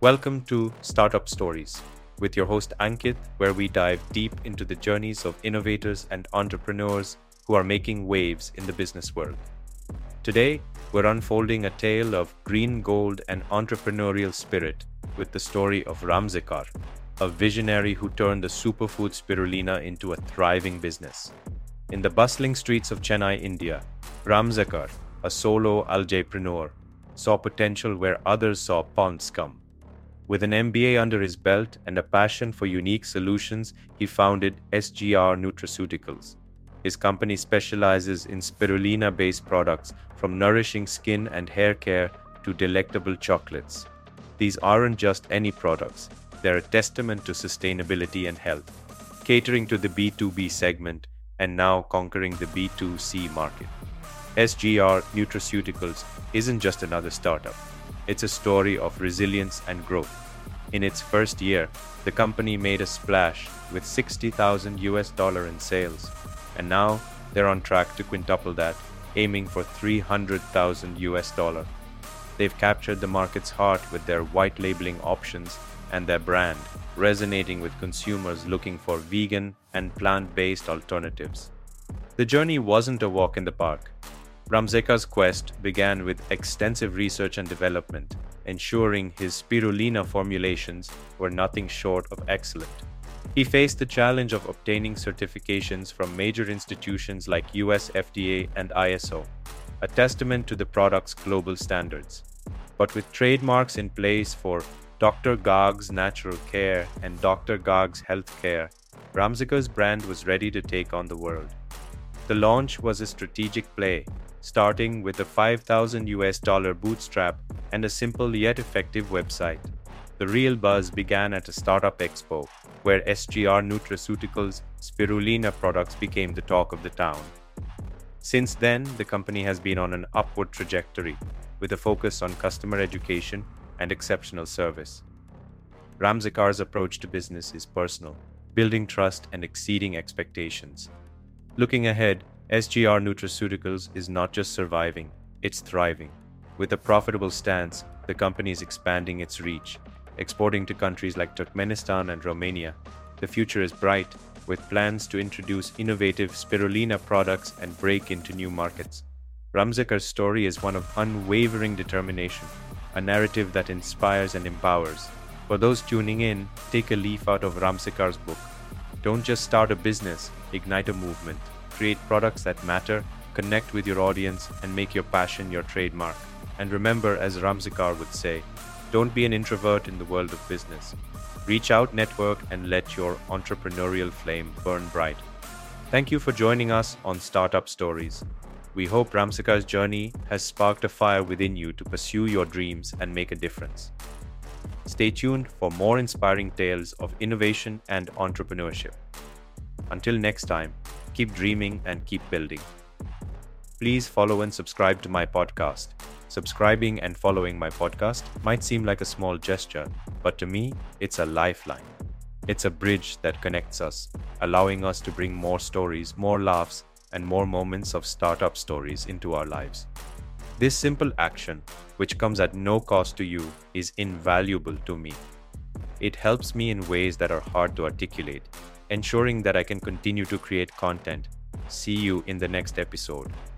Welcome to Startup Stories with your host Ankit, where we dive deep into the journeys of innovators and entrepreneurs who are making waves in the business world. Today, we're unfolding a tale of green gold and entrepreneurial spirit with the story of Ramzekar, a visionary who turned the superfood spirulina into a thriving business. In the bustling streets of Chennai, India, Ramzekar, a solo algaepreneur, saw potential where others saw pond scum. With an MBA under his belt and a passion for unique solutions, he founded SGR Nutraceuticals. His company specializes in spirulina-based products from nourishing skin and hair care to delectable chocolates. These aren't just any products, they're a testament to sustainability and health, catering to the B2B segment and now conquering the B2C market. SGR Nutraceuticals isn't just another startup. It's a story of resilience and growth. In its first year, the company made a splash with $60,000 in sales, and now they're on track to quintuple that, aiming for $300,000. They've captured the market's heart with their white labeling options and their brand, resonating with consumers looking for vegan and plant-based alternatives. The journey wasn't a walk in the park. Ramzekar's quest began with extensive research and development, ensuring his spirulina formulations were nothing short of excellent. He faced the challenge of obtaining certifications from major institutions like US FDA and ISO, a testament to the product's global standards. But with trademarks in place for Dr. Garg's Natural Care and Dr. Garg's Healthcare, Ramzekar's brand was ready to take on the world. The launch was a strategic play, starting with a $5,000 bootstrap and a simple yet effective website. The real buzz began at a startup expo, where SGR Nutraceuticals' spirulina products became the talk of the town. Since then, the company has been on an upward trajectory, with a focus on customer education and exceptional service. Ramzekar's approach to business is personal, building trust and exceeding expectations. Looking ahead, SGR Nutraceuticals is not just surviving, it's thriving. With a profitable stance, the company is expanding its reach, exporting to countries like Turkmenistan and Romania. The future is bright, with plans to introduce innovative spirulina products and break into new markets. Ramzekar's story is one of unwavering determination, a narrative that inspires and empowers. For those tuning in, take a leaf out of Ramzekar's book. Don't just start a business, ignite a movement. Create products that matter, connect with your audience, and make your passion your trademark. And remember, as Ramzekar would say, don't be an introvert in the world of business. Reach out, network, and let your entrepreneurial flame burn bright. Thank you for joining us on Startup Stories. We hope Ramzekar's journey has sparked a fire within you to pursue your dreams and make a difference. Stay tuned for more inspiring tales of innovation and entrepreneurship. Until next time, keep dreaming and keep building. Please follow and subscribe to my podcast. Subscribing and following my podcast might seem like a small gesture, but to me, it's a lifeline. It's a bridge that connects us, allowing us to bring more stories, more laughs, and more moments of startup stories into our lives. This simple action, which comes at no cost to you, is invaluable to me. It helps me in ways that are hard to articulate, ensuring that I can continue to create content. See you in the next episode.